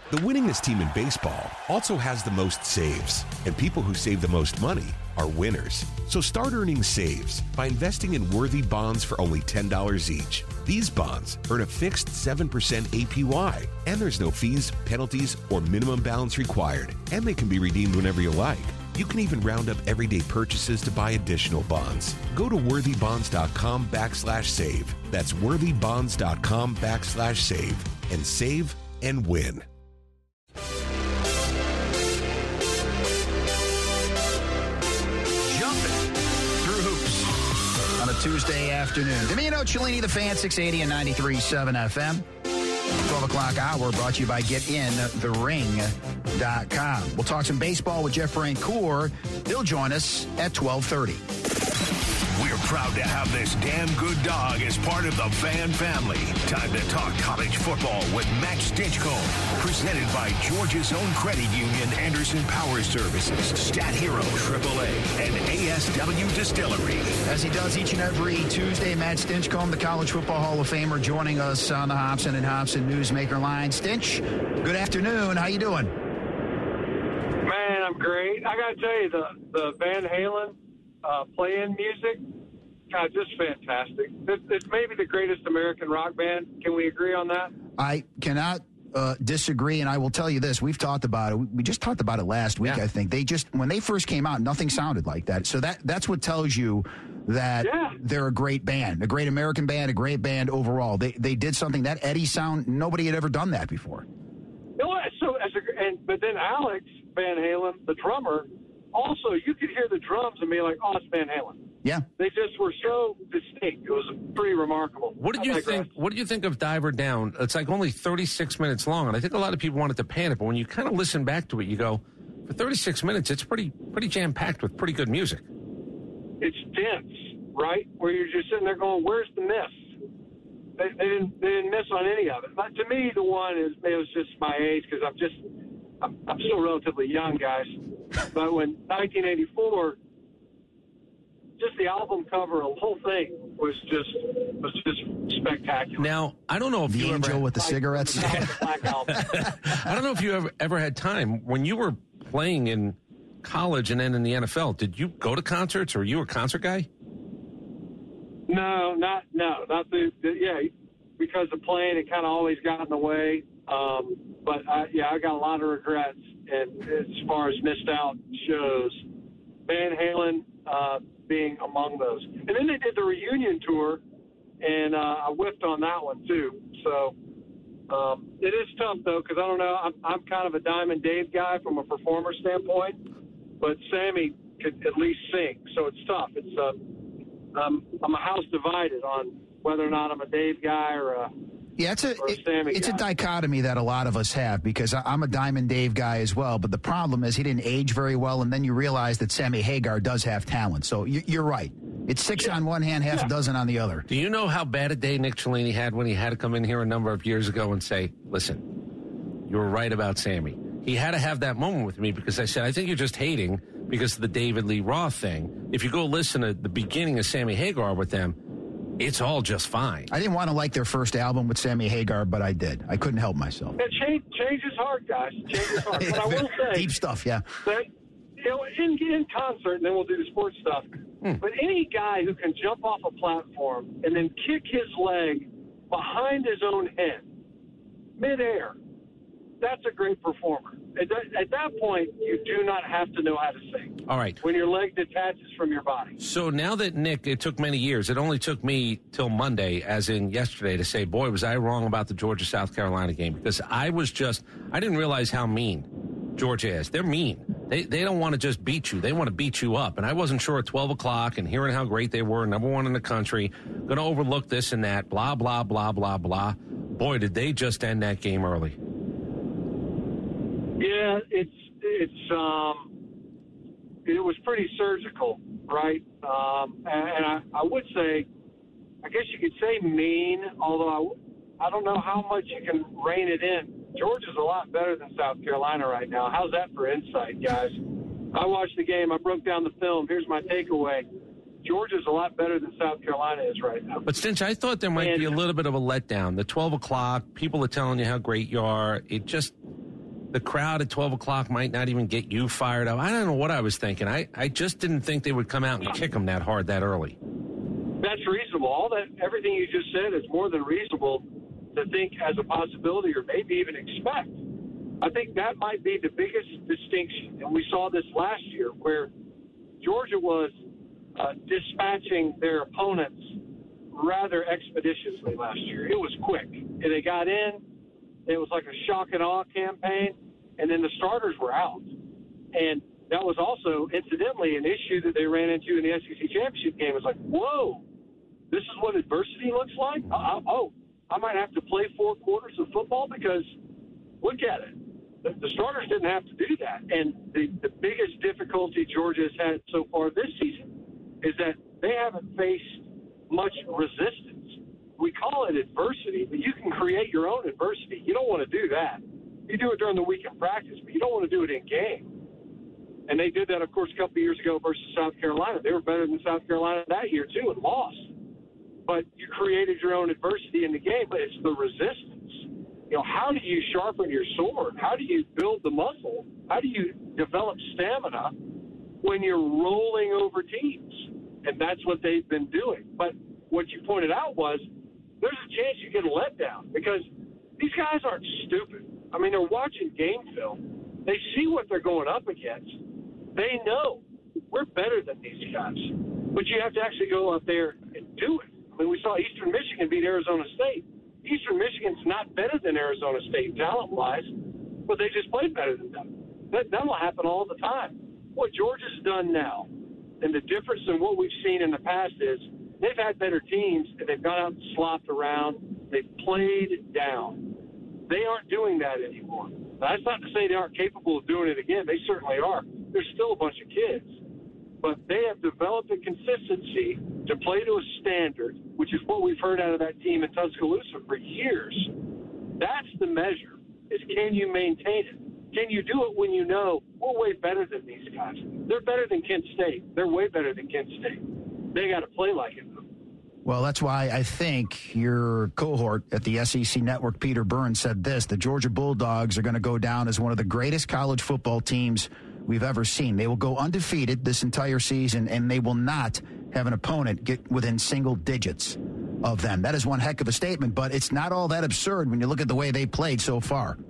The winningest team in baseball also has the most saves, and people who save the most money are winners. So start earning saves by investing in worthy bonds for only $10 each. These bonds earn a fixed 7% APY, and there's no fees, penalties, or minimum balance required, and they can be redeemed whenever you like. You can even round up everyday purchases to buy additional bonds. Go to worthybonds.com/save. That's worthybonds.com/save and save and win. Tuesday afternoon. Domino Cellini, the Fan, 680 and 93.7 FM. 12 o'clock hour brought to you by GetInTheRing.com. We'll talk some baseball with Jeff Francoeur. He'll join us at 12:30. We're proud to have this damn good dog as part of the Fan family. Time to talk college football with Matt Stinchcomb. Presented by Georgia's own credit union, Anderson Power Services, Stat Hero AAA, and ASW Distillery. As he does each and every Tuesday, Matt Stinchcomb, the College Football Hall of Famer, joining us on the Hobson and Hobson Newsmaker line. Stinch, good afternoon. How you doing? Man, I'm great. I got to tell you, the Van Halen play-in music, God, just fantastic. It's maybe the greatest American rock band. Can we agree on that? I cannot disagree, and I will tell you this. We've talked about it. We just talked about it last week, I think. When they first came out, nothing sounded like that. So that's what tells you that they're a great band, a great American band, a great band overall. They did something, that Eddie sound, nobody had ever done that before. But then Alex Van Halen, the drummer, also, you could hear the drums and be like, oh, it's Van Halen. Yeah. They just were so distinct. It was pretty remarkable. What did you think? What did you think of Diver Down? It's like only 36 minutes long, and I think a lot of people wanted to pan it, but when you kind of listen back to it, you go, for 36 minutes, it's pretty jam-packed with pretty good music. It's dense, right? Where you're just sitting there going, where's the miss? They didn't miss on any of it. But to me, the one it was just my age, because I'm still relatively young, guys. But when 1984, just the album cover, the whole thing was just spectacular. Now, I don't know if the you angel ever with the cigarettes. Black album. I don't know if you ever had time when you were playing in college and then in the NFL. Did you go to concerts, or were you a concert guy? No, not because of playing, it kind of always got in the way. But I got a lot of regrets, and as far as missed out shows, Van Halen being among those. And then they did the reunion tour, and I whiffed on that one too. So it is tough though, because I don't know. I'm kind of a Diamond Dave guy from a performer standpoint, but Sammy could at least sing, so it's tough. It's I'm a house divided on whether or not I'm a Dave guy or a it's a dichotomy that a lot of us have, because I'm a Diamond Dave guy as well. But the problem is he didn't age very well, and then you realize that Sammy Hagar does have talent. So you're right. It's six on one hand, half a dozen on the other. Do you know how bad a day Nick Cellini had when he had to come in here a number of years ago and say, listen, you were right about Sammy? He had to have that moment with me, because I said, I think you're just hating because of the David Lee Roth thing. If you go listen to the beginning of Sammy Hagar with them, it's all just fine. I didn't want to like their first album with Sammy Hagar, but I did. I couldn't help myself. Change is hard, guys. Change is hard. But I will say, deep stuff, yeah. That, in concert, and then we'll do the sports stuff. But any guy who can jump off a platform and then kick his leg behind his own head, midair, that's a great performer. At that point, you do not have to know how to sing. All right. When your leg detaches from your body. So now that Nick, it took many years. It only took me till Monday, as in yesterday, to say, boy, was I wrong about the Georgia-South Carolina game. Because I didn't realize how mean Georgia is. They're mean. They don't want to just beat you. They want to beat you up. And I wasn't sure at 12 o'clock and hearing how great they were, number one in the country, going to overlook this and that, blah, blah, blah, blah, blah. Boy, did they just end that game early. Yeah, it was pretty surgical, right? And I would say, I guess you could say mean, although I don't know how much you can rein it in. Georgia's a lot better than South Carolina right now. How's that for insight, guys? I watched the game. I broke down the film. Here's my takeaway. Georgia's a lot better than South Carolina is right now. But, Stinch, I thought there might be a little bit of a letdown. The 12 o'clock, people are telling you how great you are. The crowd at 12 o'clock might not even get you fired up. I don't know what I was thinking. I just didn't think they would come out and kick them that hard that early. That's reasonable. Everything you just said is more than reasonable to think as a possibility or maybe even expect. I think that might be the biggest distinction. And we saw this last year where Georgia was dispatching their opponents rather expeditiously last year. It was quick. And they got in. It was like a shock and awe campaign, and then the starters were out. And that was also, incidentally, an issue that they ran into in the SEC championship game. It was like, whoa, this is what adversity looks like? I might have to play 4 quarters of football because look at it. The starters didn't have to do that. And the biggest difficulty Georgia has had so far this season is that they haven't faced much resistance. We call it adversity, but you can create your own adversity. You don't want to do that. You do it during the week in practice, but you don't want to do it in game. And they did that, of course, a couple of years ago versus South Carolina. They were better than South Carolina that year, too, and lost. But you created your own adversity in the game, but it's the resistance. How do you sharpen your sword? How do you build the muscle? How do you develop stamina when you're rolling over teams? And that's what they've been doing. But what you pointed out was there's a chance you get a letdown because these guys aren't stupid. I mean, they're watching game film. They see what they're going up against. They know we're better than these guys. But you have to actually go out there and do it. I mean, we saw Eastern Michigan beat Arizona State. Eastern Michigan's not better than Arizona State talent-wise, but they just played better than them. That will happen all the time. What Georgia's done now, and the difference in what we've seen in the past is they've had better teams, and they've gone out and slopped around. They've played down. They aren't doing that anymore. Now, that's not to say they aren't capable of doing it again. They certainly are. They're still a bunch of kids. But they have developed a consistency to play to a standard, which is what we've heard out of that team in Tuscaloosa for years. That's the measure, is can you maintain it? Can you do it when you know we're way better than these guys? They're better than Kent State. They're way better than Kent State. They got to play like it. Well, that's why I think your cohort at the SEC Network, Peter Burns, said this: the Georgia Bulldogs are going to go down as one of the greatest college football teams we've ever seen. They will go undefeated this entire season, and they will not have an opponent get within single digits of them. That is one heck of a statement, but it's not all that absurd when you look at the way they played so far.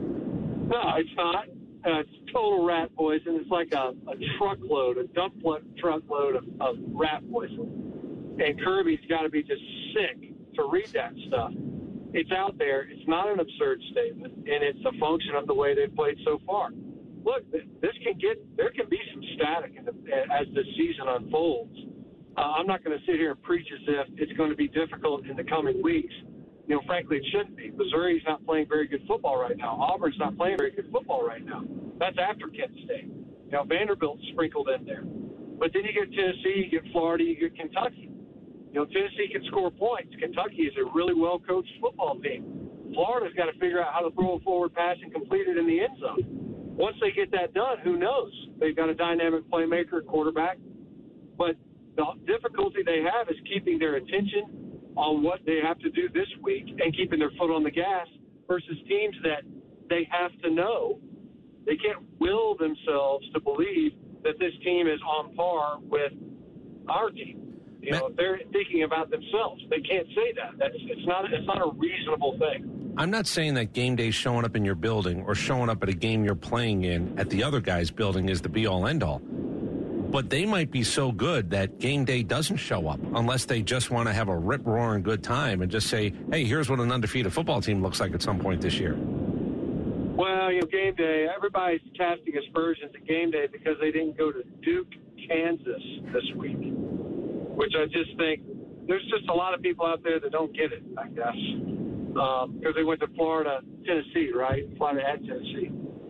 No, it's not. It's total rat poison. It's like a truckload, a dump truckload of rat poison. And Kirby's got to be just sick to read that stuff. It's out there. It's not an absurd statement, and it's a function of the way they've played so far. Look, there can be some static as the season unfolds. I'm not going to sit here and preach as if it's going to be difficult in the coming weeks. Frankly, it shouldn't be. Missouri's not playing very good football right now. Auburn's not playing very good football right now. That's after Kent State. Vanderbilt's sprinkled in there. But then you get Tennessee, you get Florida, you get Kentucky. Tennessee can score points. Kentucky is a really well-coached football team. Florida's got to figure out how to throw a forward pass and complete it in the end zone. Once they get that done, who knows? They've got a dynamic playmaker at quarterback. But the difficulty they have is keeping their attention on what they have to do this week and keeping their foot on the gas versus teams that they have to know. They can't will themselves to believe that this team is on par with our team. They're thinking about themselves. They can't say that. It's not a reasonable thing. I'm not saying that game day showing up in your building or showing up at a game you're playing in at the other guy's building is the be-all, end-all. But they might be so good that game day doesn't show up unless they just want to have a rip-roaring good time and just say, hey, here's what an undefeated football team looks like at some point this year. Well, game day, everybody's casting aspersions at game day because they didn't go to Duke, Kansas this week, which I just think there's just a lot of people out there that don't get it, I guess, because they went to Florida, Tennessee, right? Florida at Tennessee.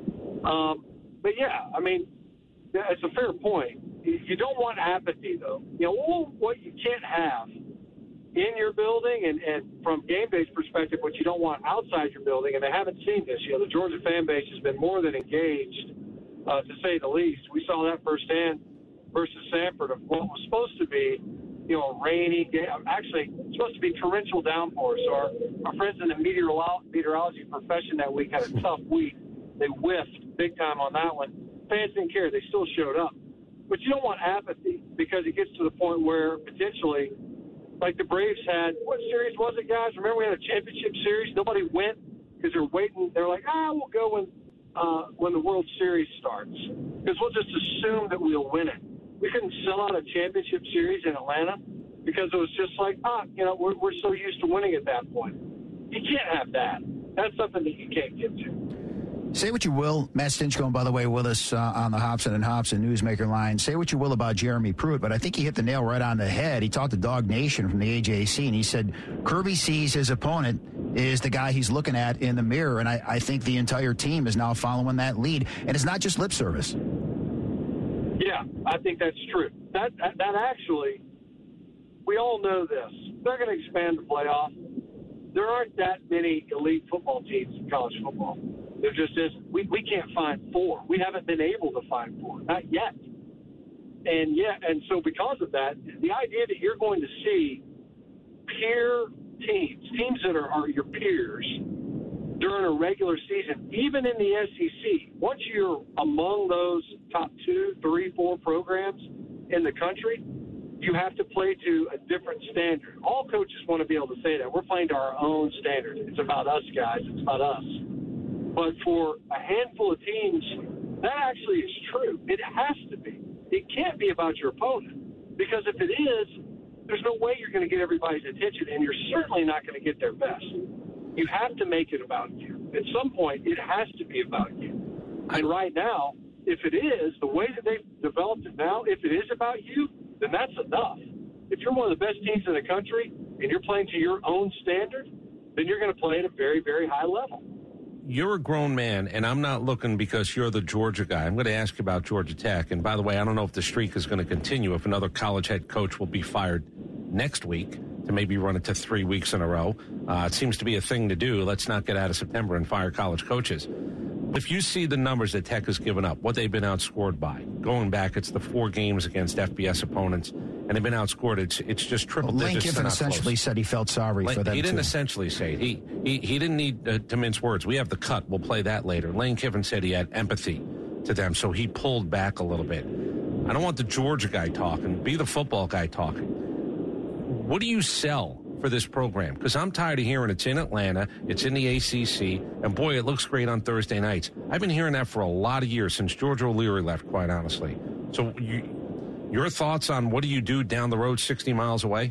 But, yeah, I mean, it's a fair point. You don't want apathy, though. What you can't have in your building and from game day's perspective, what you don't want outside your building, and they haven't seen this. The Georgia fan base has been more than engaged, to say the least. We saw that firsthand versus Samford of what was supposed to be, a rainy game. Actually, it's supposed to be torrential downpours. So our friends in the meteorology profession that week had a tough week They whiffed big time on that one. Fans didn't care. They still showed up. But you don't want apathy because it gets to the point where potentially, like the Braves had, what series was it, guys? Remember we had a championship series? Nobody went because they're waiting. They're like, we'll go when the World Series starts because we'll just assume that we'll win it. We couldn't sell out a championship series in Atlanta because it was just like, we're so used to winning at that point. You can't have that. That's something that you can't get to. Say what you will. Matt Stinchcomb, by the way, with us on the Hobson and Hobson Newsmaker line. Say what you will about Jeremy Pruitt, but I think he hit the nail right on the head. He talked to Dog Nation from the AJC, and he said Kirby sees his opponent is the guy he's looking at in the mirror, and I think the entire team is now following that lead. And it's not just lip service. Yeah, I think that's true. That actually, we all know this. They're going to expand the playoff. There aren't that many elite football teams in college football. There just isn't. We can't find 4. We haven't been able to find 4, not yet. And so because of that, the idea that you're going to see peer teams that are your peers during a regular season, even in the SEC, once you're among those top 2, 3, 4 programs in the country, you have to play to a different standard. All coaches want to be able to say that. We're playing to our own standard. It's about us, guys. It's about us. But for a handful of teams, that actually is true. It has to be. It can't be about your opponent. Because if it is, there's no way you're going to get everybody's attention, and you're certainly not going to get their best. You have to make it about you. At some point, it has to be about you. And right now, if it is, the way that they've developed it now, if it is about you, then that's enough. If you're one of the best teams in the country and you're playing to your own standard, then you're going to play at a very, very high level. You're a grown man, and I'm not looking because you're the Georgia guy. I'm going to ask you about Georgia Tech. And by the way, I don't know if the streak is going to continue, if another college head coach will be fired next week to maybe run it to 3 weeks in a row. It seems to be a thing to do. Let's not get out of September and fire college coaches. If you see the numbers that Tech has given up, what they've been outscored by, going back, it's the 4 games against FBS opponents, and they've been outscored. It's just triple digits. Lane Kiffin essentially said he felt sorry for them. He didn't essentially say it. He didn't need to mince words. We have the cut. We'll play that later. Lane Kiffin said he had empathy to them, so he pulled back a little bit. I don't want the Georgia guy talking. Be the football guy talking. What do you sell for this program? Because I'm tired of hearing it's in Atlanta, it's in the ACC, and boy, it looks great on Thursday nights. I've been hearing that for a lot of years, since George O'Leary left, quite honestly. So your thoughts on what do you do down the road 60 miles away?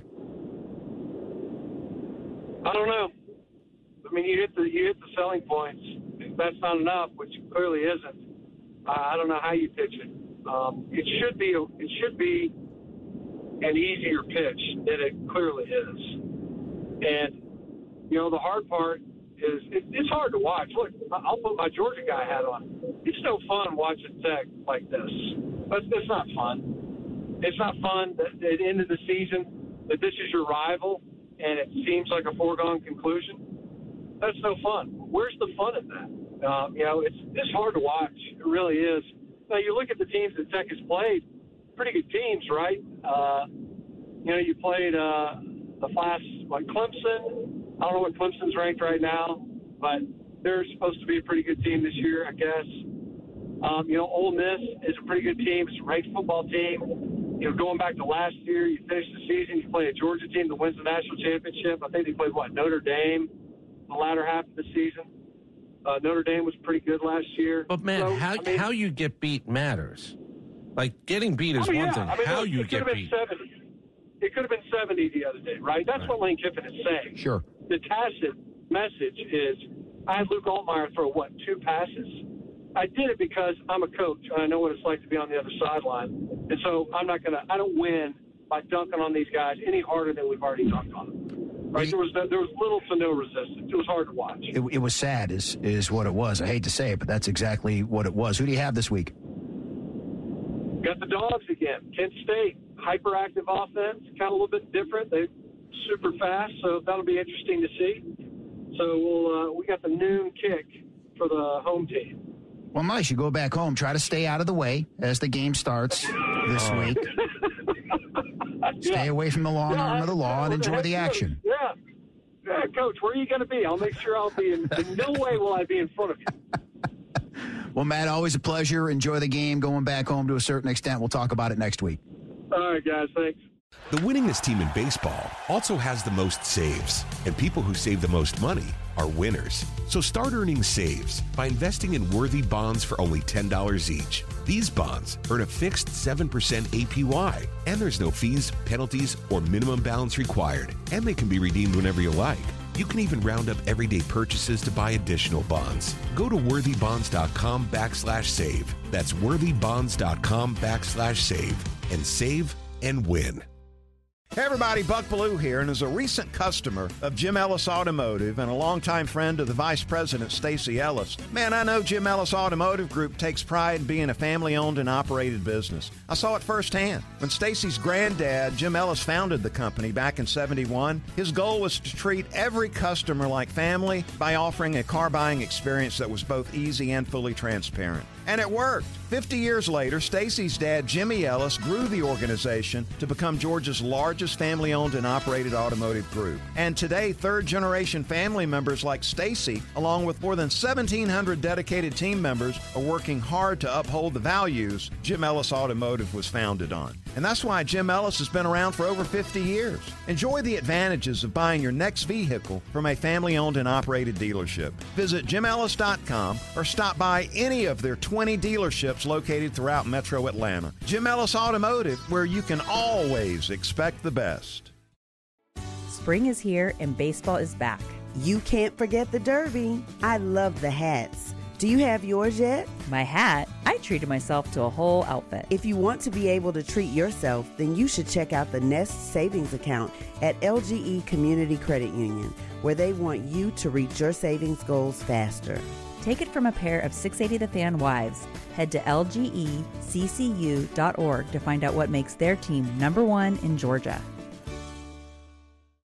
I don't know. I mean, you hit the selling points. If that's not enough, which clearly isn't, I don't know how you pitch it. It should be an easier pitch than it clearly is. And, the hard part is it's hard to watch. Look, I'll put my Georgia guy hat on. It's no fun watching Tech like this. It's not fun. It's not fun at the end of the season that this is your rival and it seems like a foregone conclusion. That's no fun. Where's the fun in that? It's hard to watch. It really is. Now, you look at the teams that Tech has played, pretty good teams, right? You played the class like Clemson. I don't know what Clemson's ranked right now, but they're supposed to be a pretty good team this year, I guess. Ole Miss is a pretty good team. It's a ranked football team. Going back to last year, you finish the season, you play a Georgia team that wins the national championship. I think they played, Notre Dame the latter half of the season. Notre Dame was pretty good last year. But, man, how you get beat matters. Like, getting beat is one thing. How you get beat. It could have been 70 the other day, right? That's what Lane Kiffin is saying. Sure. The tacit message is, I had Luke Altmaier throw, 2 passes? I did it because I'm a coach, and I know what it's like to be on the other sideline. And so I don't win by dunking on these guys any harder than we've already dunked on them. Right? There was little to no resistance. It was hard to watch. It was sad is what it was. I hate to say it, but that's exactly what it was. Who do you have this week? Got the Dogs again. Kent State, hyperactive offense, kind of a little bit different. They're super fast, so that'll be interesting to see. So we got the noon kick for the home team. Well, nice. You go back home. Try to stay out of the way as the game starts this week. Stay away from the long arm of the law and enjoy the action. Yeah, Coach, where are you going to be? I'll make sure I'll be in no way will I be in front of you. Well, Matt, always a pleasure. Enjoy the game. Going back home to a certain extent. We'll talk about it next week. All right, guys. Thanks. The winningest team in baseball also has the most saves, and people who save the most money are winners. So start earning saves by investing in worthy bonds for only $10 each. These bonds earn a fixed 7% APY, and there's no fees, penalties, or minimum balance required, and they can be redeemed whenever you like. You can even round up everyday purchases to buy additional bonds. Go to worthybonds.com/save. That's worthybonds.com/save and save and win. Hey everybody, Buck Bellew here, and as a recent customer of Jim Ellis Automotive and a longtime friend of the Vice President, Stacy Ellis, man, I know Jim Ellis Automotive Group takes pride in being a family-owned and operated business. I saw it firsthand. When Stacy's granddad, Jim Ellis, founded the company back in '71, his goal was to treat every customer like family by offering a car buying experience that was both easy and fully transparent. And it worked. 50 years later, Stacy's dad, Jimmy Ellis, grew the organization to become Georgia's largest family-owned and operated automotive group. And today, third-generation family members like Stacy, along with more than 1,700 dedicated team members, are working hard to uphold the values Jim Ellis Automotive was founded on. And that's why Jim Ellis has been around for over 50 years. Enjoy the advantages of buying your next vehicle from a family-owned and operated dealership. Visit jimellis.com or stop by any of their 20 dealerships located throughout Metro Atlanta. Jim Ellis Automotive, where you can always expect the best. Spring is here and baseball is back. You can't forget the Derby. I love the hats. Do you have yours yet? My hat? I treated myself to a whole outfit. If you want to be able to treat yourself, then you should check out the Nest Savings Account at LGE Community Credit Union, where they want you to reach your savings goals faster. Take it from a pair of 680 The Fan wives. Head to lgeccu.org to find out what makes their team #1 in Georgia.